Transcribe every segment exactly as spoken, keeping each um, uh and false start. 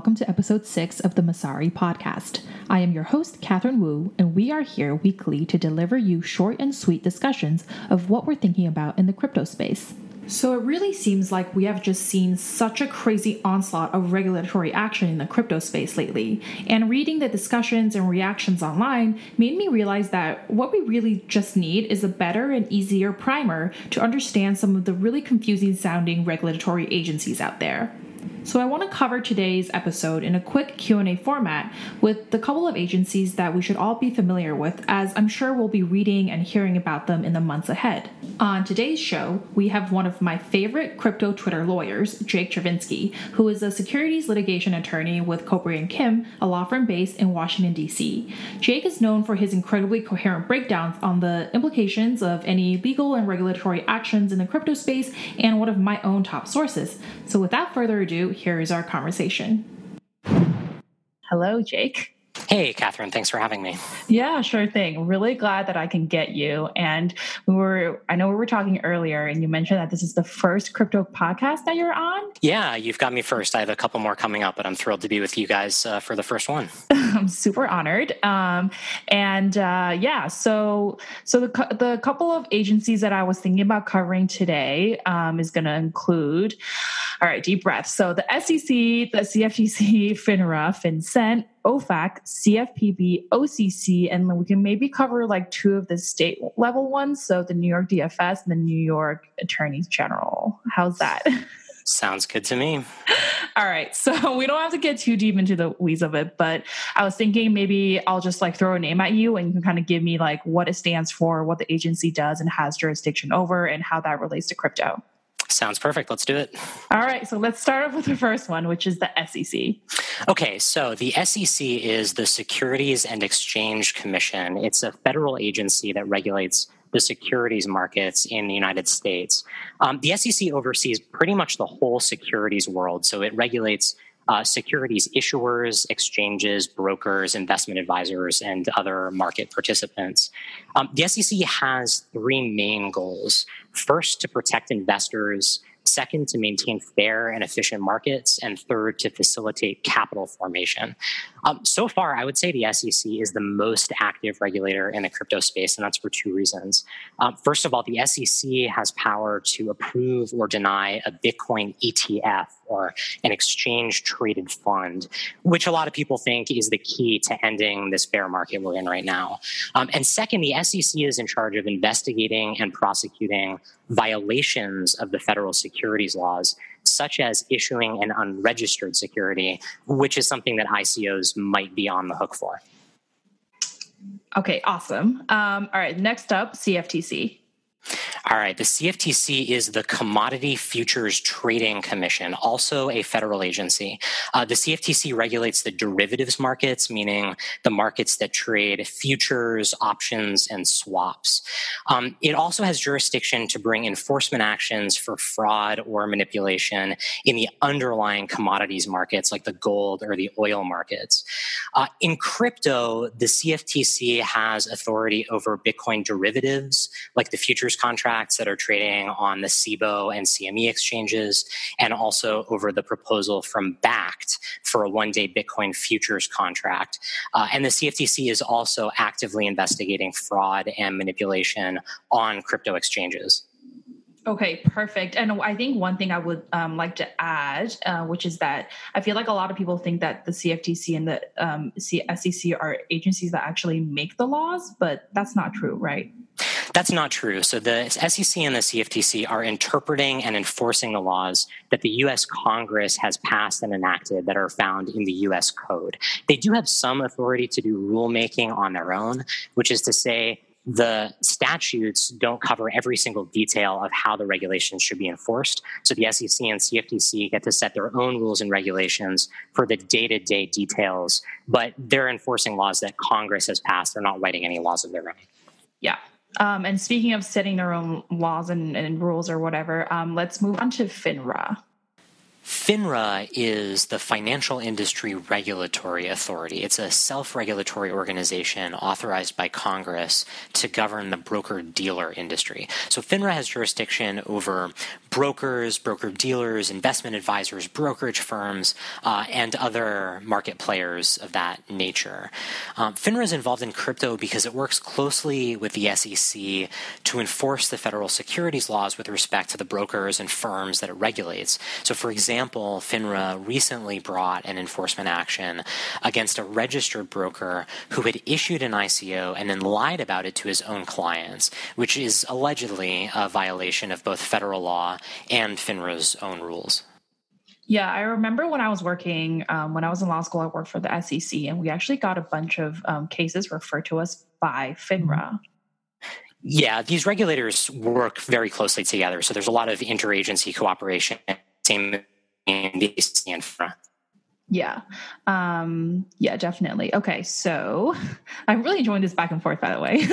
welcome to episode six of the Messari podcast. I am your host, Catherine Wu, and we are here weekly to deliver you short and sweet discussions of what we're thinking about in the crypto space. So it really seems like we have just seen such a crazy onslaught of regulatory action in the crypto space lately, and reading the discussions and reactions online made me realize that what we really just need is a better and easier primer to understand some of the really confusing sounding regulatory agencies out there. So I want to cover today's episode in a quick Q and A format with the couple of agencies that we should all be familiar with, as I'm sure we'll be reading and hearing about them in the months ahead. On today's show, we have one of my favorite crypto Twitter lawyers, Jake Chervinsky, who is a securities litigation attorney with Cobre and Kim, a law firm based in Washington, D C. Jake is known for his incredibly coherent breakdowns on the implications of any legal and regulatory actions in the crypto space and one of my own top sources. So without further ado, here is our conversation. Hello, Jake. Hey, Catherine. Thanks for having me. Yeah, sure thing. Really glad that I can get you. And we were, I know we were talking earlier and you mentioned that this is the first crypto podcast that you're on. Yeah, you've got me first. I have a couple more coming up, but I'm thrilled to be with you guys uh, for the first one. I'm super honored. Um, and uh, yeah, so so the the couple of agencies that I was thinking about covering today um, is going to include, all right, deep breath. So the S E C, the C F T C, FINRA, FinCEN, O F A C, C F P B, O C C, and we can maybe cover like two of the state level ones. So the New York D F S and the New York Attorneys General. How's that? Sounds good to me. All right. So we don't have to get too deep into the weeds of it, but I was thinking maybe I'll just like throw a name at you and you can kind of give me like what it stands for, what the agency does and has jurisdiction over, and how that relates to crypto. Sounds perfect. Let's do it. All right. So let's start off with the first one, which is the S E C. Okay. So the S E C is the Securities and Exchange Commission. It's a federal agency that regulates the securities markets in the United States. Um, the S E C oversees pretty much the whole securities world. So it regulates Uh, securities issuers, exchanges, brokers, investment advisors, and other market participants. Um, the S E C has three main goals. First, to protect investors. Second, to maintain fair and efficient markets. And third, to facilitate capital formation. Um, so far, I would say the S E C is the most active regulator in the crypto space, and that's for two reasons. Um, first of all, the S E C has power to approve or deny a Bitcoin E T F, or an exchange-traded fund, which a lot of people think is the key to ending this bear market we're in right now. Um, and second, the S E C is in charge of investigating and prosecuting violations of the federal securities laws, such as issuing an unregistered security, which is something that I C Os might be on the hook for. Okay, awesome. Um, all right, next up, C F T C. All right. The C F T C is the Commodity Futures Trading Commission, also a federal agency. Uh, the C F T C regulates the derivatives markets, meaning the markets that trade futures, options, and swaps. Um, it also has jurisdiction to bring enforcement actions for fraud or manipulation in the underlying commodities markets, like the gold or the oil markets. Uh, in crypto, the C F T C has authority over Bitcoin derivatives, like the futures contracts that are trading on the C B O and C M E exchanges, and also over the proposal from Bakkt for a one-day Bitcoin futures contract. Uh, and the C F T C is also actively investigating fraud and manipulation on crypto exchanges. Okay, perfect. And I think one thing I would um, like to add, uh, which is that I feel like a lot of people think that the C F T C and the um, S E C are agencies that actually make the laws, but that's not true, right? That's not true. So the S E C and the C F T C are interpreting and enforcing the laws that the U S Congress has passed and enacted that are found in the U S Code. They do have some authority to do rulemaking on their own, which is to say the statutes don't cover every single detail of how the regulations should be enforced. So the S E C and C F T C get to set their own rules and regulations for the day-to-day details, but they're enforcing laws that Congress has passed. They're not writing any laws of their own. Yeah. Um, and speaking of setting their own laws and, and rules or whatever, um, let's move on to FINRA. FINRA is the Financial Industry Regulatory Authority. It's a self-regulatory organization authorized by Congress to govern the broker-dealer industry. So FINRA has jurisdiction over brokers, broker-dealers, investment advisors, brokerage firms, uh, and other market players of that nature. Um, FINRA is involved in crypto because it works closely with the S E C to enforce the federal securities laws with respect to the brokers and firms that it regulates. So, for example, example, FINRA recently brought an enforcement action against a registered broker who had issued an I C O and then lied about it to his own clients, which is allegedly a violation of both federal law and FINRA's own rules. Yeah, I remember when I was working, um, when I was in law school, I worked for the S E C, and we actually got a bunch of um, cases referred to us by FINRA. Yeah, these regulators work very closely together, so there's a lot of interagency cooperation. Same in the S E C and FINRA. Yeah. Um, yeah, definitely. Okay. So I'm really enjoying this back and forth, by the way.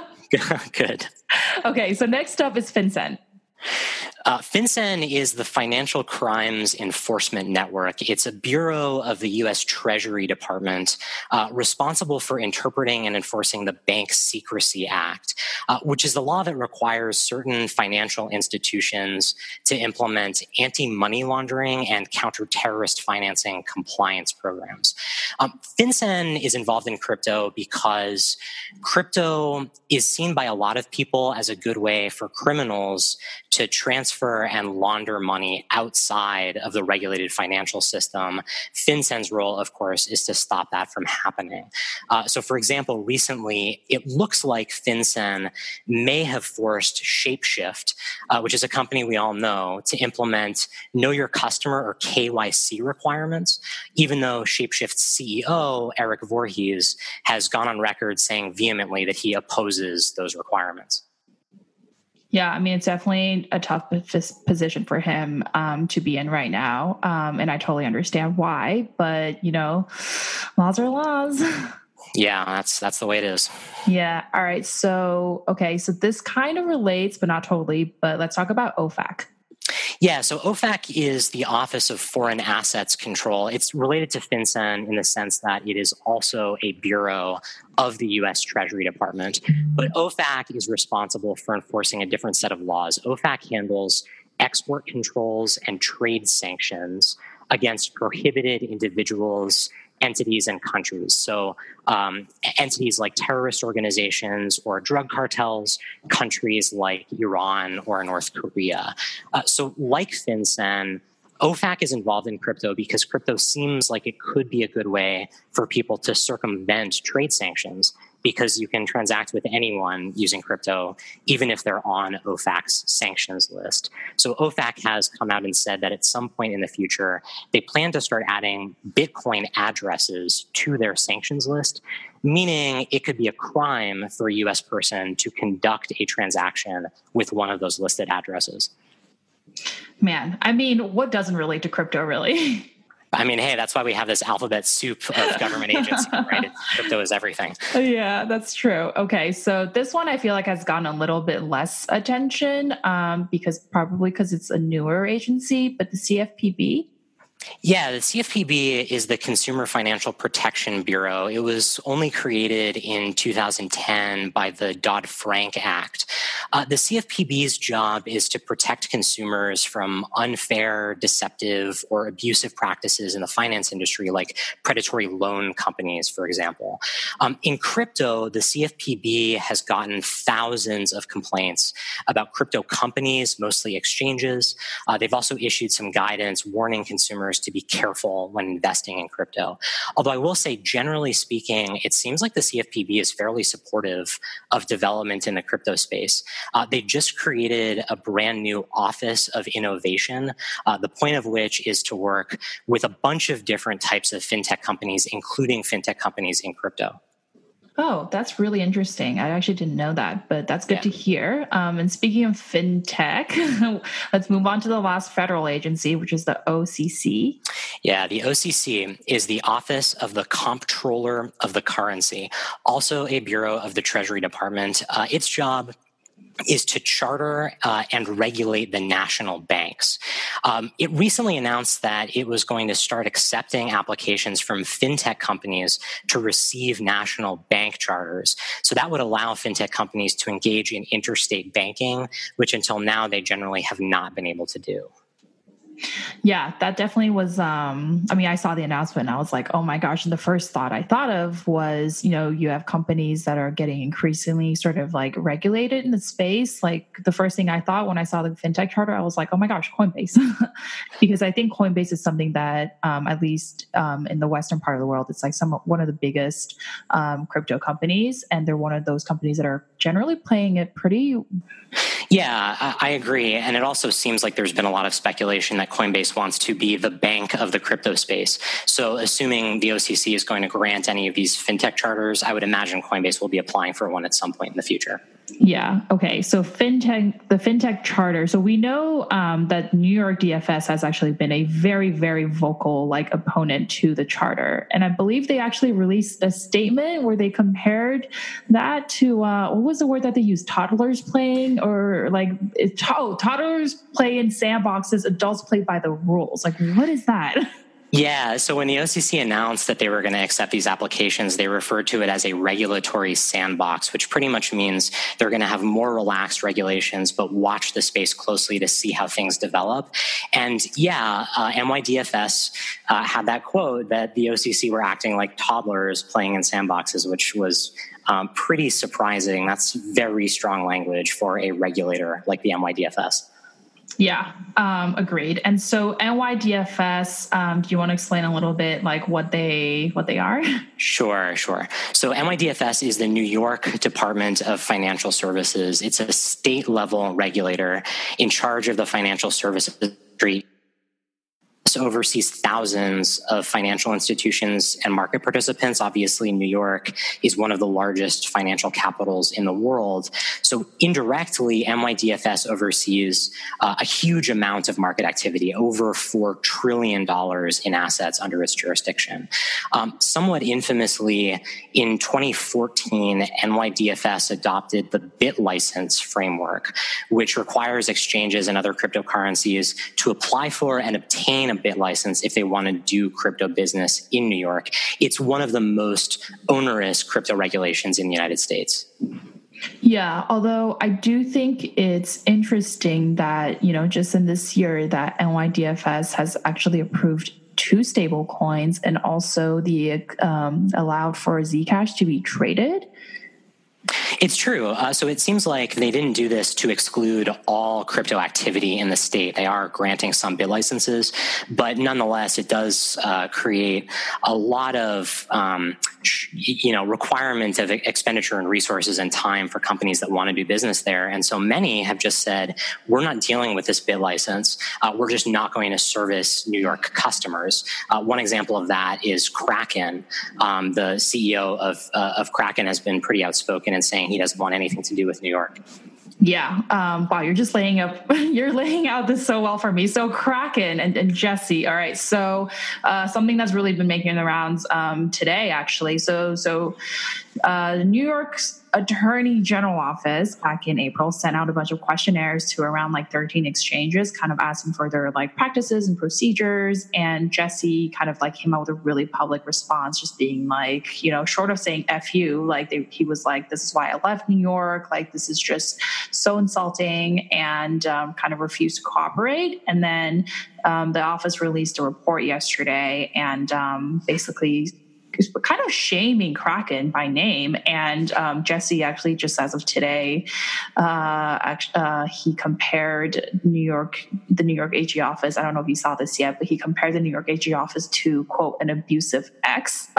Good. Okay. So next up is FinCEN. Uh, FinCEN is the Financial Crimes Enforcement Network. It's a bureau of the U S Treasury Department uh, responsible for interpreting and enforcing the Bank Secrecy Act, uh, which is the law that requires certain financial institutions to implement anti-money laundering and counter-terrorist financing compliance programs. Um, FinCEN is involved in crypto because crypto is seen by a lot of people as a good way for criminals to transfer and launder money outside of the regulated financial system. FinCEN's role, of course, is to stop that from happening. Uh, so, for example, recently, it looks like FinCEN may have forced Shapeshift, uh, which is a company we all know, to implement Know Your Customer or K Y C requirements, even though Shapeshift's C E O, Eric Voorhees, has gone on record saying vehemently that he opposes those requirements. Yeah, I mean, it's definitely a tough position for him um, to be in right now. Um, and I totally understand why. But, you know, laws are laws. Yeah, that's that's the way it is. Yeah. All right. So, okay. So this kind of relates, but not totally. But let's talk about O F A C. Yeah, so O F A C is the Office of Foreign Assets Control. It's related to FinCEN in the sense that it is also a bureau of the U S Treasury Department. But O F A C is responsible for enforcing a different set of laws. O F A C handles export controls and trade sanctions against prohibited individuals, entities, and countries. So um, entities like terrorist organizations or drug cartels, countries like Iran or North Korea. Uh, so like FinCEN, O F A C is involved in crypto because crypto seems like it could be a good way for people to circumvent trade sanctions, because you can transact with anyone using crypto, even if they're on O F A C's sanctions list. So O F A C has come out and said that at some point in the future, they plan to start adding Bitcoin addresses to their sanctions list, meaning it could be a crime for a U S person to conduct a transaction with one of those listed addresses. Man, I mean, what doesn't relate to crypto, really? I mean, hey, that's why we have this alphabet soup of government agencies, right? It, crypto is everything. Yeah, that's true. Okay, so this one I feel like has gotten a little bit less attention um, because probably because it's a newer agency, but the C F P B. Yeah, the C F P B is the Consumer Financial Protection Bureau. It was only created in two thousand ten by the Dodd-Frank Act. Uh, the C F P B's job is to protect consumers from unfair, deceptive, or abusive practices in the finance industry, like predatory loan companies, for example. Um, in crypto, the C F P B has gotten thousands of complaints about crypto companies, mostly exchanges. Uh, they've also issued some guidance warning consumers to be careful when investing in crypto. Although I will say, generally speaking, it seems like the C F P B is fairly supportive of development in the crypto space. Uh, they just created a brand new Office of Innovation, uh, the point of which is to work with a bunch of different types of fintech companies, including fintech companies in crypto. Oh, that's really interesting. I actually didn't know that, but that's good yeah. to hear. Um, and speaking of fintech, let's move on to the last federal agency, which is the O C C. Yeah, the O C C is the Office of the Comptroller of the Currency, also a bureau of the Treasury Department. Uh, its job is to charter uh, and regulate the national banks. Um, it recently announced that it was going to start accepting applications from fintech companies to receive national bank charters. So that would allow fintech companies to engage in interstate banking, which until now they generally have not been able to do. Yeah, that definitely was, um, I mean, I saw the announcement and I was like, oh my gosh. And the first thought I thought of was, you know, you have companies that are getting increasingly sort of like regulated in the space. Like the first thing I thought when I saw the fintech charter, I was like, oh my gosh, Coinbase. Because I think Coinbase is something that, um, at least um, in the Western part of the world, it's like some one of the biggest um, crypto companies. And they're one of those companies that are generally playing it pretty. Yeah, I agree. And it also seems like there's been a lot of speculation that Coinbase wants to be the bank of the crypto space. So assuming the O C C is going to grant any of these fintech charters, I would imagine Coinbase will be applying for one at some point in the future. Yeah. Okay. So fintech, the fintech charter. So we know um, that New York D F S has actually been a very, very vocal like opponent to the charter, and I believe they actually released a statement where they compared that to uh, what was the word that they used? Toddlers playing, or like it, oh, toddlers play in sandboxes, adults play by the rules. Like, what is that? Yeah, so when the O C C announced that they were going to accept these applications, they referred to it as a regulatory sandbox, which pretty much means they're going to have more relaxed regulations, but watch the space closely to see how things develop. And yeah, uh, N Y D F S uh, had that quote that the O C C were acting like toddlers playing in sandboxes, which was um, pretty surprising. That's very strong language for a regulator like the N Y D F S. Yeah, um, agreed. And so N Y D F S, um, do you want to explain a little bit like what they what they are? Sure, sure. So N Y D F S is the New York Department of Financial Services. It's a state level regulator in charge of the financial services industry. This oversees thousands of financial institutions and market participants. Obviously, New York is one of the largest financial capitals in the world. So indirectly, N Y D F S oversees uh, a huge amount of market activity, over four trillion dollars in assets under its jurisdiction. Um, somewhat infamously, in twenty fourteen, N Y D F S adopted the BitLicense framework, which requires exchanges and other cryptocurrencies to apply for and obtain a BitLicense if they want to do crypto business in New York. It's one of the most onerous crypto regulations in the United States. Yeah, although I do think it's interesting that, you know, just in this year that N Y D F S has actually approved two stable coins and also the um, allowed for Zcash to be traded. It's true. Uh, so it seems like they didn't do this to exclude all crypto activity in the state. They are granting some bit licenses, but nonetheless, it does uh, create a lot of, um, you know, requirement of expenditure and resources and time for companies that want to do business there. And so many have just said, we're not dealing with this bit license. Uh, we're just not going to service New York customers. Uh, one example of that is Kraken. Um, the C E O of, uh, of Kraken has been pretty outspoken and saying he doesn't want anything to do with New York. Yeah. Um, wow. You're just laying up, you're laying out this so well for me. So Kraken and, and Jesse. All right. So, uh, something that's really been making the rounds, um, today, actually. So, so, uh, New York's Attorney General office back in April sent out a bunch of questionnaires to around like thirteen exchanges, kind of asking for their like practices and procedures. And Jesse kind of like came out with a really public response, just being like, you know, short of saying F you, like they, he was like, this is why I left New York. Like, this is just so insulting, and um, kind of refused to cooperate. And then um, the office released a report yesterday and um, basically kind of shaming Kraken by name. And um, Jesse actually, just as of today, uh, uh, he compared New York, the New York A G office. I don't know if you saw this yet, but he compared the New York A G office to, quote, an abusive ex.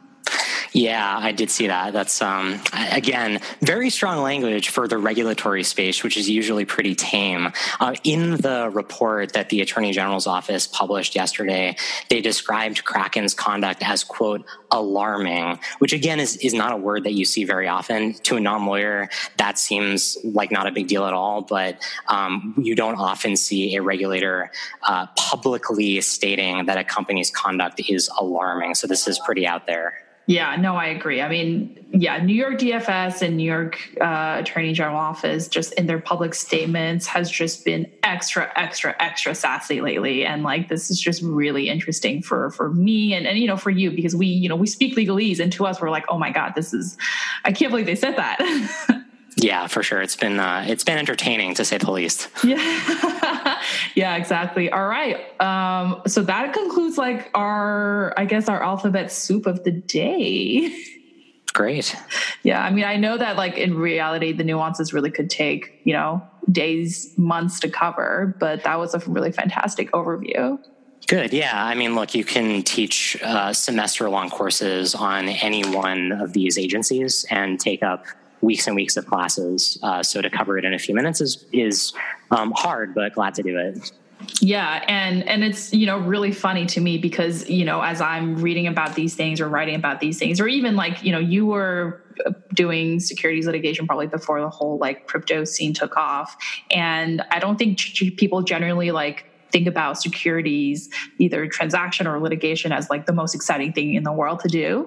Yeah, I did see that. That's, um, again, very strong language for the regulatory space, which is usually pretty tame. Uh, in the report that the Attorney General's office published yesterday, they described Kraken's conduct as, quote, alarming, which again is, is not a word that you see very often. To a non-lawyer, that seems like not a big deal at all, but um, you don't often see a regulator uh, publicly stating that a company's conduct is alarming. So this is pretty out there. Yeah, no, I agree. I mean, yeah, New York D F S and New York uh, Attorney General Office, just in their public statements, has just been extra, extra, extra sassy lately. And like, this is just really interesting for for me and, and you know, for you, because we, you know, we speak legalese, and to us, we're like, oh my God, this is, I can't believe they said that. Yeah, for sure. It's been uh, it's been entertaining, to say the least. Yeah, yeah, exactly. All right. Um, so that concludes like our, I guess, our alphabet soup of the day. Great. Yeah, I mean, I know that like in reality, the nuances really could take, you know, days, months to cover, but that was a really fantastic overview. Good. Yeah. I mean, look, you can teach uh, semester-long courses on any one of these agencies and take up weeks and weeks of classes. Uh, so to cover it in a few minutes is is um, hard, but glad to do it. Yeah. And, and it's, you know, really funny to me because, you know, as I'm reading about these things or writing about these things, or even like, you know, you were doing securities litigation probably before the whole like crypto scene took off. And I don't think people generally like think about securities, either transaction or litigation, as like the most exciting thing in the world to do.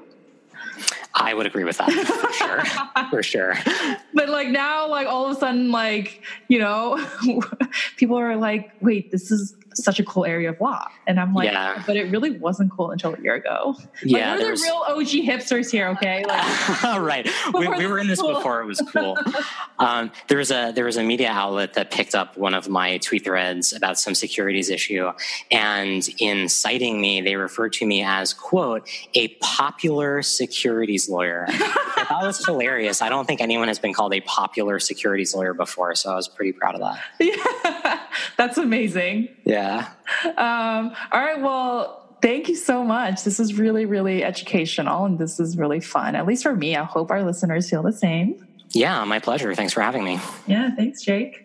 I would agree with that for sure. For sure. But like now, like all of a sudden, like, you know, people are like, wait, this is such a cool area of law. And I'm like, yeah. But it really wasn't cool until a year ago. Yeah. Like, we're the real O G hipsters here, okay? Like, right. We, we were in this cool. before it was cool. um, there was a there was a media outlet that picked up one of my tweet threads about some securities issue. And in citing me, they referred to me as, quote, a popular securities lawyer. I thought it was hilarious. I don't think anyone has been called a popular securities lawyer before, so I was pretty proud of that. Yeah, that's amazing. Yeah. Um, all right. Well, thank you so much. This is really, really educational, and this is really fun, at least for me. I hope our listeners feel the same. Yeah, my pleasure. Thanks for having me. Yeah, thanks, Jake.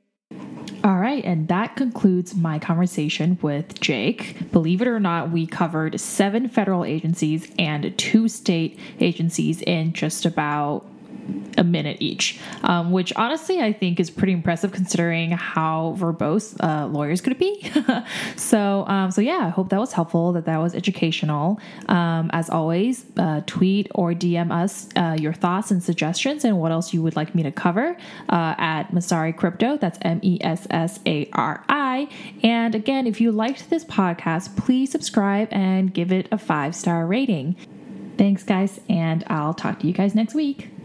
All right, and that concludes my conversation with Jake. Believe it or not, we covered seven federal agencies and two state agencies in just about a minute each, um, which honestly I think is pretty impressive considering how verbose uh, lawyers could be. so, um, so yeah, I hope that was helpful, that that was educational. Um, as always, uh, tweet or D M us uh, your thoughts and suggestions and what else you would like me to cover uh, at Messari Crypto. That's M E S S A R I. And again, if you liked this podcast, please subscribe and give it a five-star rating. Thanks, guys, and I'll talk to you guys next week.